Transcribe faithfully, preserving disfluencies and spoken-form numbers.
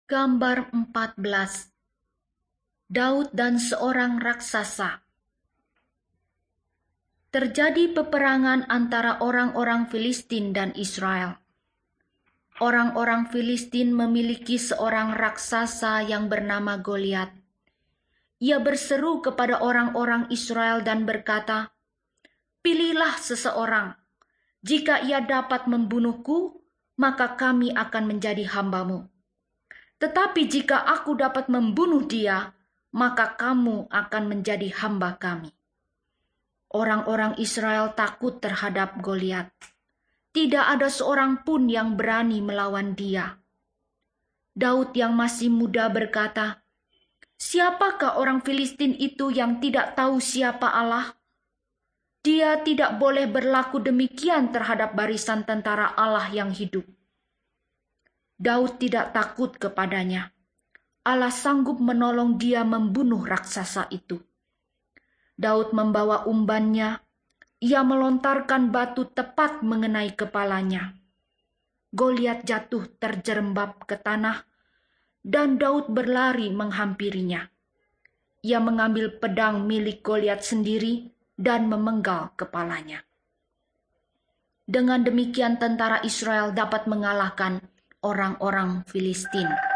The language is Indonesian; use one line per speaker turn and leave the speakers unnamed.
Gambar empat belas. Daud dan seorang raksasa. Terjadi peperangan antara orang-orang Filistin dan Israel. Orang-orang Filistin memiliki seorang raksasa yang bernama Goliat. Ia berseru kepada orang-orang Israel dan berkata, "Pilihlah seseorang. Jika ia dapat membunuhku, maka kami akan menjadi hambamu. Tetapi jika aku dapat membunuh dia, maka kamu akan menjadi hamba kami." Orang-orang Israel takut terhadap Goliat. Tidak ada seorang pun yang berani melawan dia. Daud yang masih muda berkata, "Siapakah orang Filistin itu yang tidak tahu siapa Allah? Dia tidak boleh berlaku demikian terhadap barisan tentara Allah yang hidup." Daud tidak takut kepadanya. Allah sanggup menolong dia membunuh raksasa itu. Daud membawa umbannya. Ia melontarkan batu tepat mengenai kepalanya. Goliat jatuh terjerembab ke tanah, dan Daud berlari menghampirinya. Ia mengambil pedang milik Goliat sendiri dan memenggal kepalanya. Dengan demikian tentara Israel dapat mengalahkan orang-orang Filistin.